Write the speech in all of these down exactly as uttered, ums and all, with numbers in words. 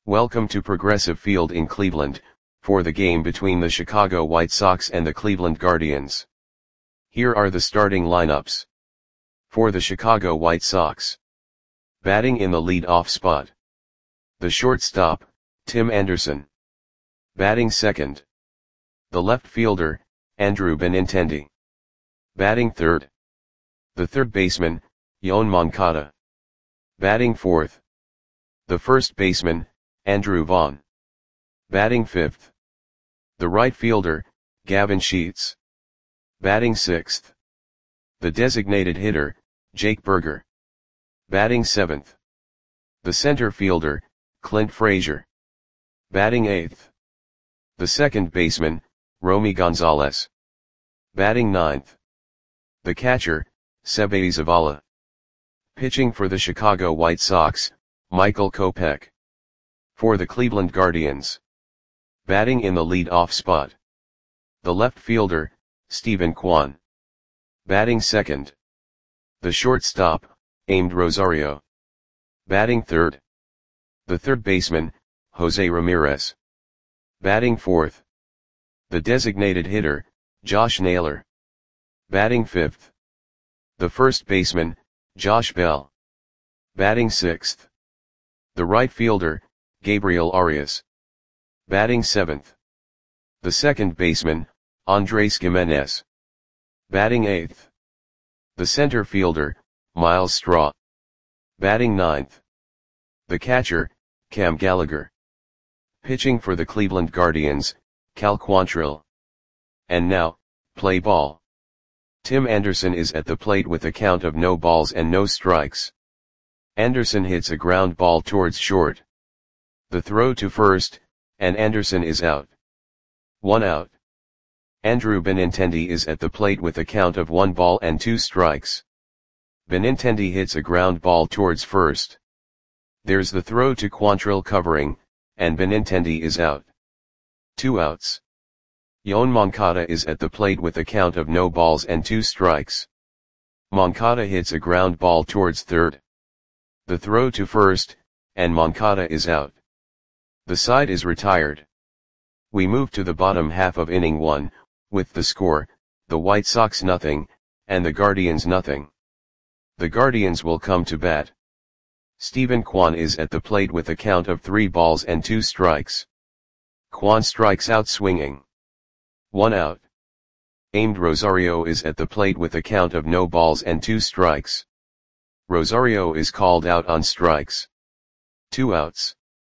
Welcome to Progressive Field in Cleveland, for the game between the Chicago White Sox and the Cleveland Guardians. Here are the starting lineups. For the Chicago White Sox. Batting in the lead-off spot. The shortstop, Tim Anderson. Batting second. The left fielder, Andrew Benintendi. Batting third. The third baseman, Yoan Moncada. Batting fourth. The first baseman, Andrew Vaughn. Batting fifth. The right fielder, Gavin Sheets. Batting sixth. The designated hitter, Jake Burger. Batting seventh. The center fielder, Clint Frazier. Batting eighth. The second baseman, Romy Gonzalez. Batting ninth. The catcher, Seby Zavala. Pitching for the Chicago White Sox, Michael Kopech. For the Cleveland Guardians. Batting in the lead-off spot. The left fielder, Steven Kwan. Batting second. The shortstop, Amed Rosario. Batting third. The third baseman, Jose Ramirez. Batting fourth. The designated hitter, Josh Naylor. Batting fifth. The first baseman, Josh Bell. Batting sixth. The right fielder, Gabriel Arias. Batting seventh. The second baseman, Andres Gimenez. Batting eighth. The center fielder, Miles Straw. Batting ninth. The catcher, Cam Gallagher. Pitching for the Cleveland Guardians, Cal Quantrill. And now, play ball. Tim Anderson is at the plate with a count of no balls and no strikes. Anderson hits a ground ball towards short. The throw to first, and Anderson is out. One out. Andrew Benintendi is at the plate with a count of one ball and two strikes. Benintendi hits a ground ball towards first. There's the throw to Quantrill covering, and Benintendi is out. Two outs. Yoan Moncada is at the plate with a count of no balls and two strikes. Moncada hits a ground ball towards third. The throw to first, and Moncada is out. The side is retired. We move to the bottom half of inning one, with the score, the White Sox nothing, and the Guardians nothing. The Guardians will come to bat. Steven Kwan is at the plate with a count of three balls and two strikes. Kwan strikes out swinging. One out. Amed Rosario is at the plate with a count of no balls and two strikes. Rosario is called out on strikes. Two outs.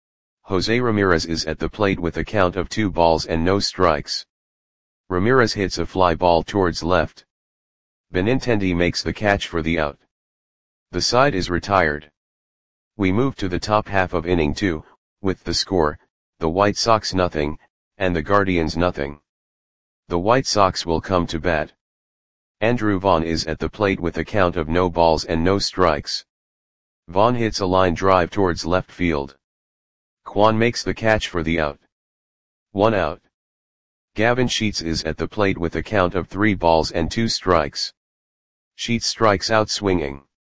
Jose Ramirez is at the plate with a count of two balls and no strikes. Ramirez hits a fly ball towards left. Benintendi makes the catch for the out. The side is retired. We move to the top half of inning two, with the score, the White Sox nothing, and the Guardians nothing. The White Sox will come to bat. Andrew Vaughn is at the plate with a count of no balls and no strikes. Vaughn hits a line drive towards left field. Kwan makes the catch for the out. One out. Gavin Sheets is at the plate with a count of three balls and two strikes. Sheets strikes out swinging.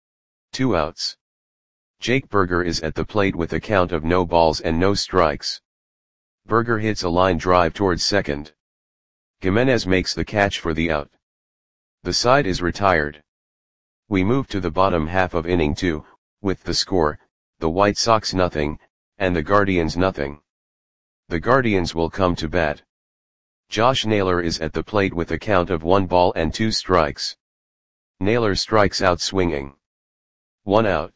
Two outs. Jake Burger is at the plate with a count of no balls and no strikes. Burger hits a line drive towards second. Gimenez makes the catch for the out. The side is retired. We move to the bottom half of inning two, with the score, the White Sox nothing, and the Guardians nothing. The Guardians will come to bat. Josh Naylor is at the plate with a count of one ball and two strikes. Naylor strikes out swinging. One out.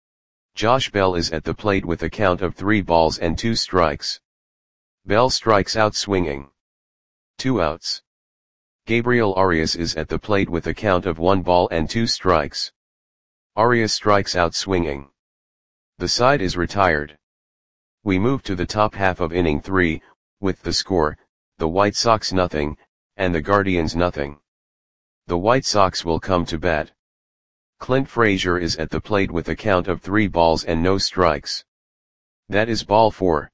Josh Bell is at the plate with a count of three balls and two strikes. Bell strikes out swinging. Two outs. Gabriel Arias is at the plate with a count of one ball and two strikes. Arias strikes out swinging. The side is retired. We move to the top half of inning three, with the score, the White Sox nothing, and the Guardians nothing. The White Sox will come to bat. Clint Frazier is at the plate with a count of three balls and no strikes. That is ball four.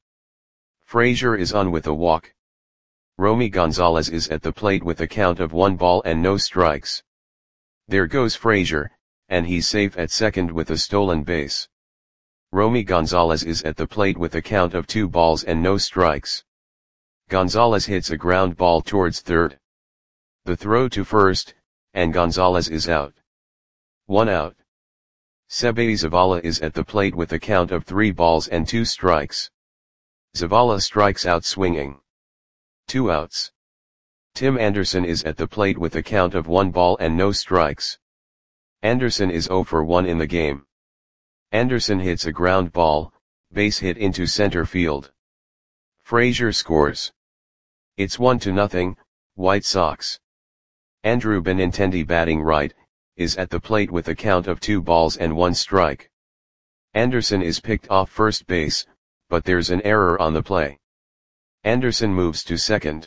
Frazier is on with a walk. Romy Gonzalez is at the plate with a count of one ball and no strikes. There goes Frazier, and he's safe at second with a stolen base. Romy Gonzalez is at the plate with a count of two balls and no strikes. Gonzalez hits a ground ball towards third. The throw to first, and Gonzalez is out. One out. Seby Zavala is at the plate with a count of three balls and two strikes. Zavala strikes out swinging. Two outs. Tim Anderson is at the plate with a count of one ball and no strikes. Anderson is zero for one in the game. Anderson hits a ground ball, base hit into center field. Frazier scores. It's one to nothing, White Sox. Andrew Benintendi, batting right, is at the plate with a count of two balls and one strike. Anderson is picked off first base, but there's an error on the play. Anderson moves to second.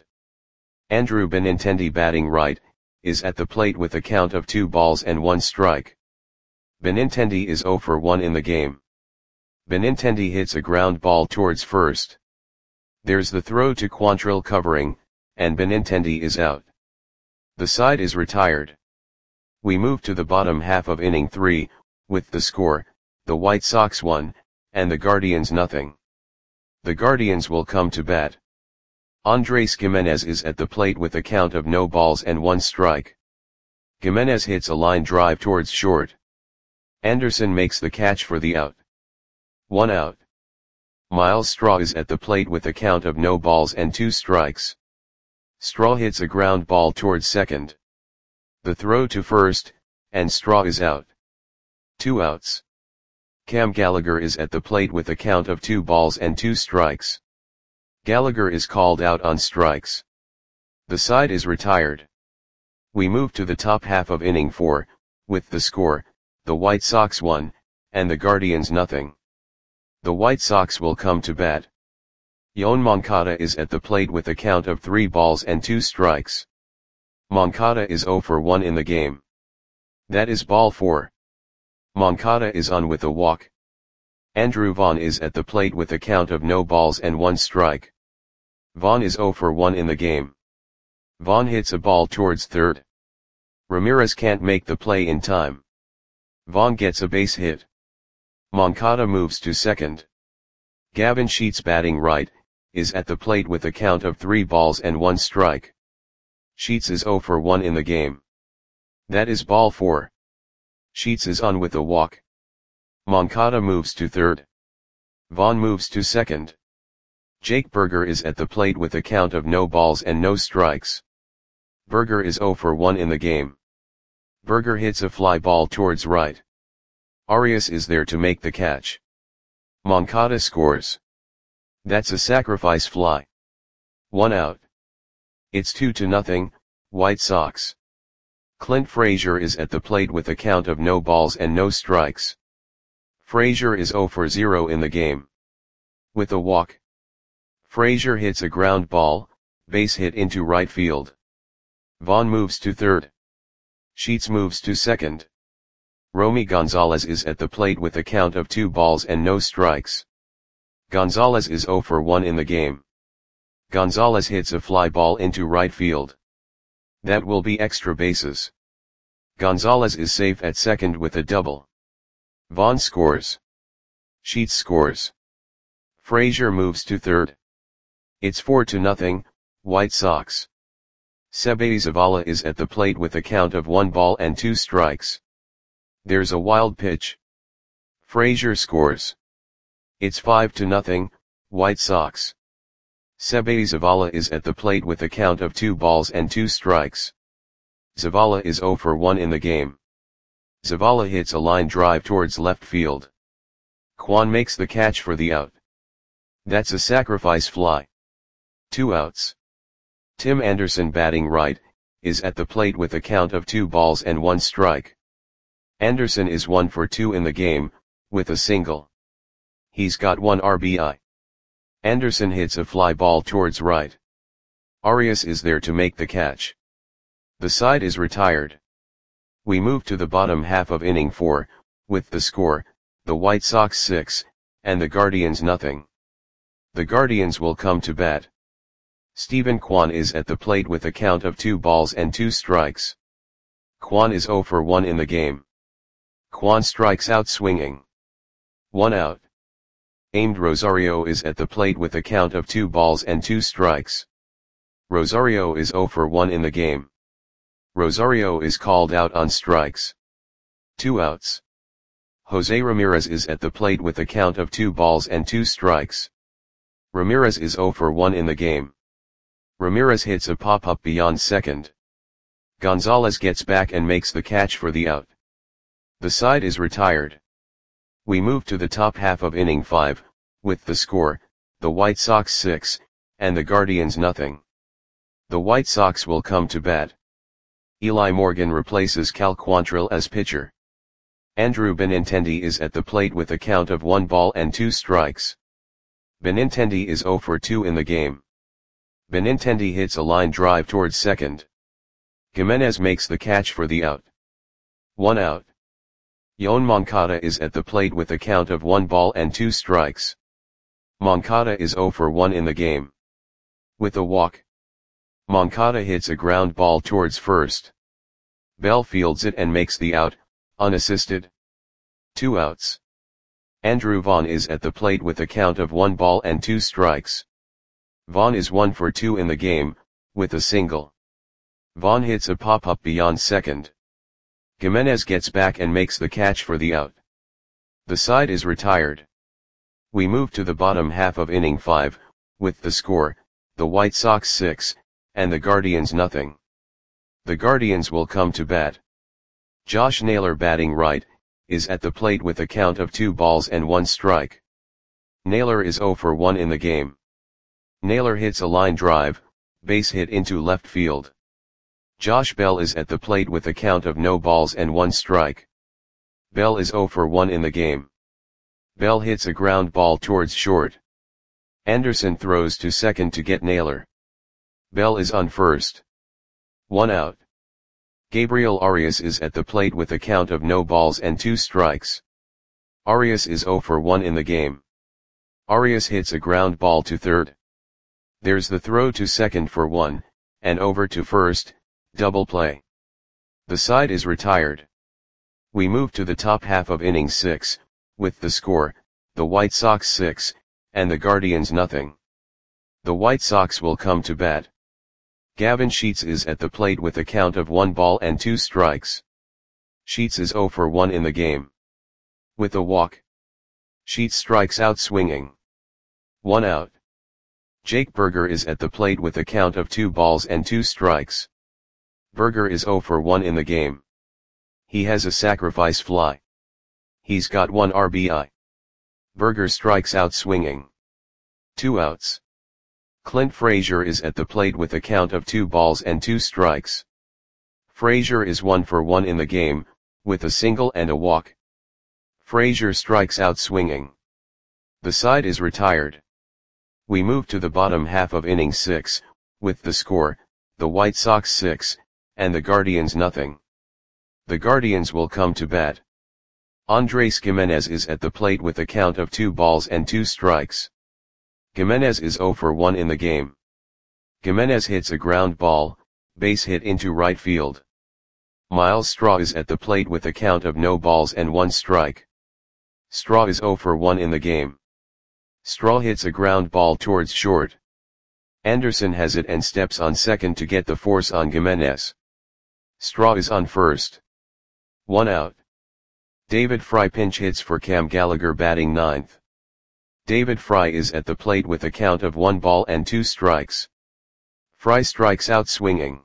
Andrew Benintendi, batting right, is at the plate with a count of two balls and one strike. Benintendi is zero for one in the game. Benintendi hits a ground ball towards first. There's the throw to Quantrill covering, and Benintendi is out. The side is retired. We move to the bottom half of inning three, with the score, the White Sox one, and the Guardians nothing. The Guardians will come to bat. Andres Gimenez is at the plate with a count of no balls and one strike. Gimenez hits a line drive towards short. Anderson makes the catch for the out. One out. Miles Straw is at the plate with a count of no balls and two strikes. Straw hits a ground ball towards second. The throw to first, and Straw is out. Two outs. Cam Gallagher is at the plate with a count of two balls and two strikes. Gallagher is called out on strikes. The side is retired. We move to the top half of inning four, with the score, the White Sox one, and the Guardians nothing. The White Sox will come to bat. Yoan Moncada is at the plate with a count of three balls and two strikes. Moncada is zero for one in the game. That is ball four. Moncada is on with a walk. Andrew Vaughn is at the plate with a count of no balls and one strike. Vaughn is zero for one in the game. Vaughn hits a ball towards third. Ramirez can't make the play in time. Vaughn gets a base hit. Moncada moves to second. Gavin Sheets, batting right, is at the plate with a count of three balls and one strike. Sheets is zero for one in the game. That is ball four. Sheets is on with a walk. Moncada moves to third. Vaughn moves to second. Jake Burger is at the plate with a count of no balls and no strikes. Burger is zero for one in the game. Burger hits a fly ball towards right. Arias is there to make the catch. Moncada scores. That's a sacrifice fly. One out. It's two to nothing, White Sox. Clint Frazier is at the plate with a count of no balls and no strikes. Frazier is zero for zero in the game. With a walk. Frazier hits a ground ball, base hit into right field. Vaughn moves to third. Sheets moves to second. Romy Gonzalez is at the plate with a count of two balls and no strikes. Gonzalez is zero for one in the game. Gonzalez hits a fly ball into right field. That will be extra bases. Gonzalez is safe at second with a double. Vaughn scores. Sheets scores. Frazier moves to third. It's four to nothing, White Sox. Seby Zavala is at the plate with a count of one ball and two strikes. There's a wild pitch. Frazier scores. It's five to nothing, White Sox. Seby Zavala is at the plate with a count of two balls and two strikes. Zavala is zero for one in the game. Zavala hits a line drive towards left field. Kwan makes the catch for the out. That's a sacrifice fly. Two outs. Tim Anderson, batting right, is at the plate with a count of two balls and one strike. Anderson is one for two in the game, with a single. He's got one R B I. Anderson hits a fly ball towards right. Arias is there to make the catch. The side is retired. We move to the bottom half of inning four, with the score, the White Sox six, and the Guardians nothing. The Guardians will come to bat. Stephen Kwan is at the plate with a count of two balls and two strikes. Kwan is zero for one in the game. Kwan strikes out swinging. One out. Aimed Rosario is at the plate with a count of two balls and two strikes. Rosario is zero for one in the game. Rosario is called out on strikes. Two outs. Jose Ramirez is at the plate with a count of two balls and two strikes. Ramirez is zero for one in the game. Ramirez hits a pop-up beyond second. Gonzalez gets back and makes the catch for the out. The side is retired. We move to the top half of inning five, with the score, the White Sox six, and the Guardians nothing. The White Sox will come to bat. Eli Morgan replaces Cal Quantrill as pitcher. Andrew Benintendi is at the plate with a count of one ball and two strikes. Benintendi is zero for two in the game. Benintendi hits a line drive towards second. Gimenez makes the catch for the out. One out. Yoan Moncada is at the plate with a count of one ball and two strikes. Moncada is zero for one in the game. With a walk. Moncada hits a ground ball towards first. Bell fields it and makes the out, unassisted. Two outs. Andrew Vaughn is at the plate with a count of one ball and two strikes. Vaughn is one for two in the game, with a single. Vaughn hits a pop-up beyond second. Gimenez gets back and makes the catch for the out. The side is retired. We move to the bottom half of inning five, with the score, the White Sox six, and the Guardians nothing. The Guardians will come to bat. Josh Naylor, batting right, is at the plate with a count of two balls and one strike. Naylor is zero for one in the game. Naylor hits a line drive, base hit into left field. Josh Bell is at the plate with a count of no balls and one strike. Bell is zero for one in the game. Bell hits a ground ball towards short. Anderson throws to second to get Naylor. Bell is on first. One out. Gabriel Arias is at the plate with a count of no balls and two strikes. Arias is zero for one in the game. Arias hits a ground ball to third. There's the throw to second for one, and over to first, double play. The side is retired. We move to the top half of inning six, with the score, the White Sox six, and the Guardians nothing. The White Sox will come to bat. Gavin Sheets is at the plate with a count of one ball and two strikes. Sheets is zero for one in the game. With a walk. Sheets strikes out swinging. One out. Jake Burger is at the plate with a count of two balls and two strikes. Burger is zero for one in the game. He has a sacrifice fly. He's got one R B I. Burger strikes out swinging. Two outs. Clint Frazier is at the plate with a count of two balls and two strikes. Frazier is one for one in the game, with a single and a walk. Frazier strikes out swinging. The side is retired. We move to the bottom half of inning six, with the score, the White Sox six, and the Guardians nothing. The Guardians will come to bat. Andres Gimenez is at the plate with a count of two balls and two strikes. Gimenez is zero for one in the game. Gimenez hits a ground ball, base hit into right field. Miles Straw is at the plate with a count of no balls and one strike. Straw is zero for one in the game. Straw hits a ground ball towards short. Anderson has it and steps on second to get the force on Gimenez. Straw is on first. One out. David Fry pinch hits for Cam Gallagher, batting ninth. David Fry is at the plate with a count of one ball and two strikes. Fry strikes out swinging.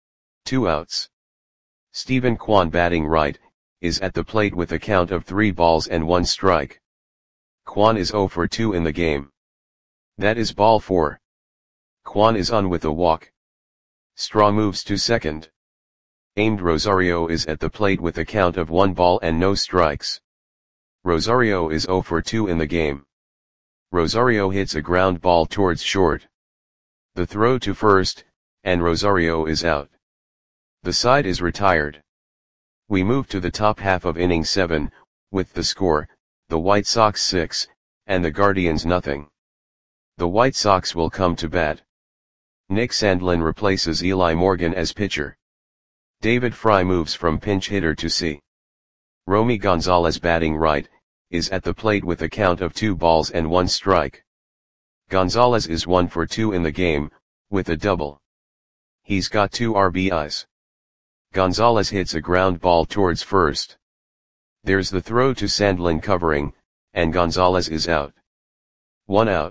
Two outs. Stephen Kwan, batting right, is at the plate with a count of three balls and one strike. Kwan is zero for two in the game. That is ball four. Kwan is on with a walk. Straw moves to second. Aimed Rosario is at the plate with a count of one ball and no strikes. Rosario is zero for two in the game. Rosario hits a ground ball towards short. The throw to first, and Rosario is out. The side is retired. We move to the top half of inning seven, with the score, the White Sox six, and the Guardians nothing. The White Sox will come to bat. Nick Sandlin replaces Eli Morgan as pitcher. David Fry moves from pinch hitter to C. Romy Gonzalez, batting right, is at the plate with a count of two balls and one strike. Gonzalez is one for two in the game, with a double. He's got two R B Is. Gonzalez hits a ground ball towards first. There's the throw to Sandlin covering, and Gonzalez is out. One out.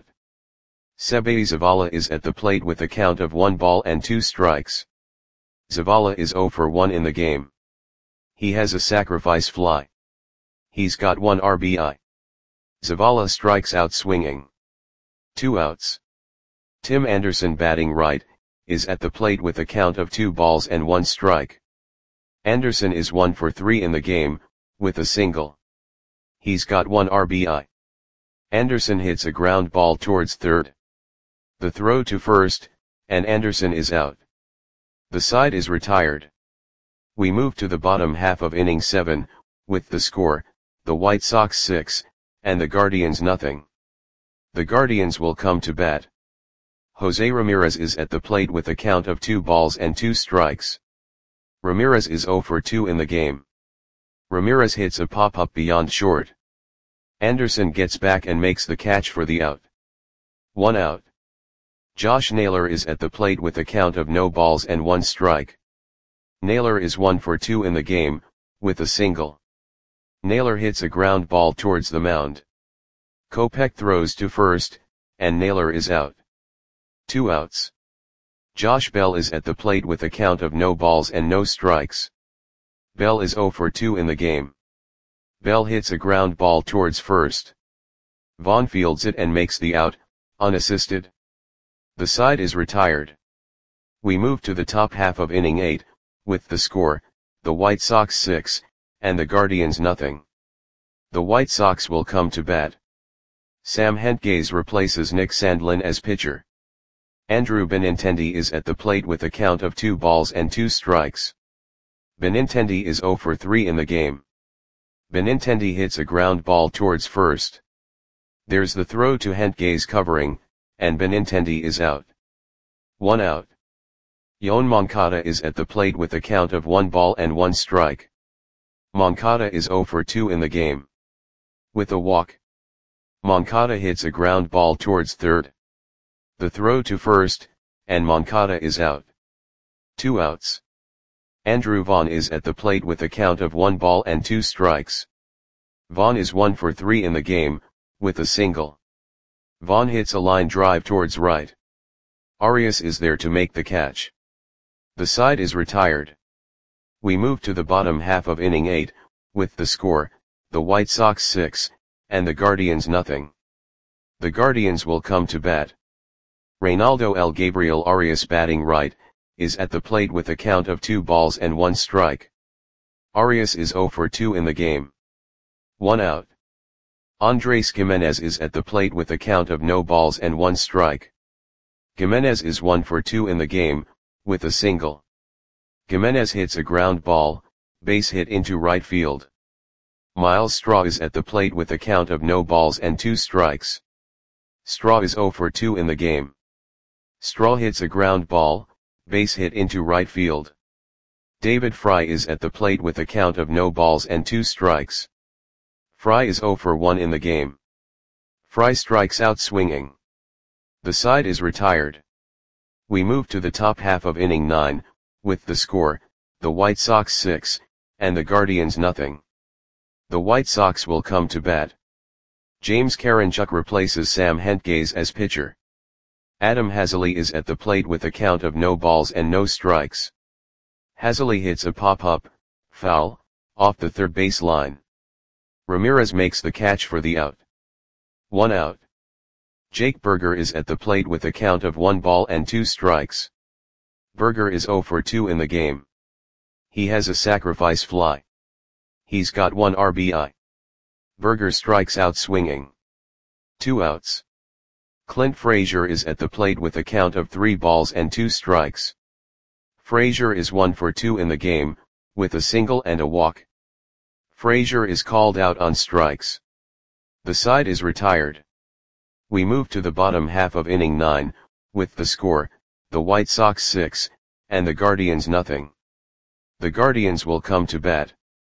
Seby Zavala is at the plate with a count of one ball and two strikes. Zavala is zero for one in the game. He has a sacrifice fly. He's got one R B I. Zavala strikes out swinging. Two outs. Tim Anderson batting right, is at the plate with a count of two balls and one strike. Anderson is one for three in the game, with a single. He's got one R B I. Anderson hits a ground ball towards third. The throw to first, and Anderson is out. The side is retired. We move to the bottom half of inning seven, with the score, the White Sox six, and the Guardians nothing. The Guardians will come to bat. Jose Ramirez is at the plate with a count of two balls and two strikes. Ramirez is zero for two in the game. Ramirez hits a pop-up beyond short. Anderson gets back and makes the catch for the out. One out. Josh Naylor is at the plate with a count of no balls and one strike. Naylor is one for two in the game, with a single. Naylor hits a ground ball towards the mound. Kopech throws to first, and Naylor is out. Two outs. Josh Bell is at the plate with a count of no balls and no strikes. Bell is zero for two in the game. Bell hits a ground ball towards first. Vaughn fields it and makes the out, unassisted. The side is retired. We move to the top half of inning eight, with the score, the White Sox six, and the Guardians nothing. The White Sox will come to bat. Sam Hentges replaces Nick Sandlin as pitcher. Andrew Benintendi is at the plate with a count of two balls and two strikes. Benintendi is zero for three in the game. Benintendi hits a ground ball towards first. There's the throw to Hentges covering, and Benintendi is out. One out. Yoan Moncada is at the plate with a count of one ball and one strike. Moncada is zero for two in the game. With a walk. Moncada hits a ground ball towards third. The throw to first, and Moncada is out. Two outs. Andrew Vaughn is at the plate with a count of one ball and two strikes. Vaughn is one for three in the game, with a single. Vaughn hits a line drive towards right. Arias is there to make the catch. The side is retired. We move to the bottom half of inning eight, with the score, the White Sox six, and the Guardians nothing. The Guardians will come to bat. Reynaldo El Gabriel Arias batting right, is at the plate with a count of two balls and one strike. Arias is zero for two in the game. One out. Andres Gimenez is at the plate with a count of no balls and one strike. Gimenez is one for two in the game, with a single. Gimenez hits a ground ball, base hit into right field. Miles Straw is at the plate with a count of no balls and two strikes. Straw is zero for two in the game. Straw hits a ground ball, base hit into right field. David Fry is at the plate with a count of no balls and two strikes. Fry is zero for one in the game. Fry strikes out swinging. The side is retired. We move to the top half of inning nine, with the score, the White Sox six, and the Guardians nothing. The White Sox will come to bat. James Karinchuk replaces Sam Hentges as pitcher. Adam Haseley is at the plate with a count of no balls and no strikes. Haseley hits a pop-up, foul, off the third base line. Ramirez makes the catch for the out. One out. Jake Burger is at the plate with a count of one ball and two strikes. Burger is zero for two in the game. He has a sacrifice fly. He's got one R B I. Burger strikes out swinging. Two outs. Clint Frazier is at the plate with a count of three balls and two strikes. Frazier is one for two in the game, with a single and a walk. Frazier is called out on strikes. The side is retired. We move to the bottom half of inning nine, with the score, the White Sox six, and the Guardians nothing. The Guardians will come to bat.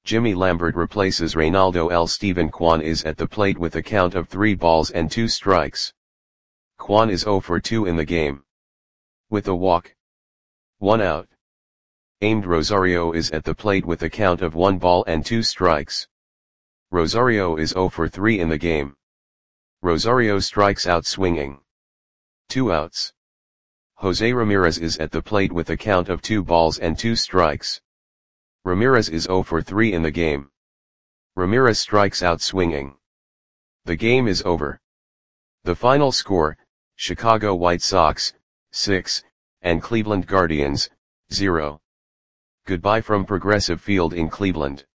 Jimmy Lambert replaces Reynaldo L. Steven Kwan is at the plate with a count of three balls and two strikes. Kwan is zero for two in the game. With a walk. One out. Aimed Rosario is at the plate with a count of one ball and two strikes. Rosario is zero for three in the game. Rosario strikes out swinging. Two outs. Jose Ramirez is at the plate with a count of two balls and two strikes. Ramirez is zero for three in the game. Ramirez strikes out swinging. The game is over. The final score, Chicago White Sox, six, and Cleveland Guardians, zero. Goodbye from Progressive Field in Cleveland.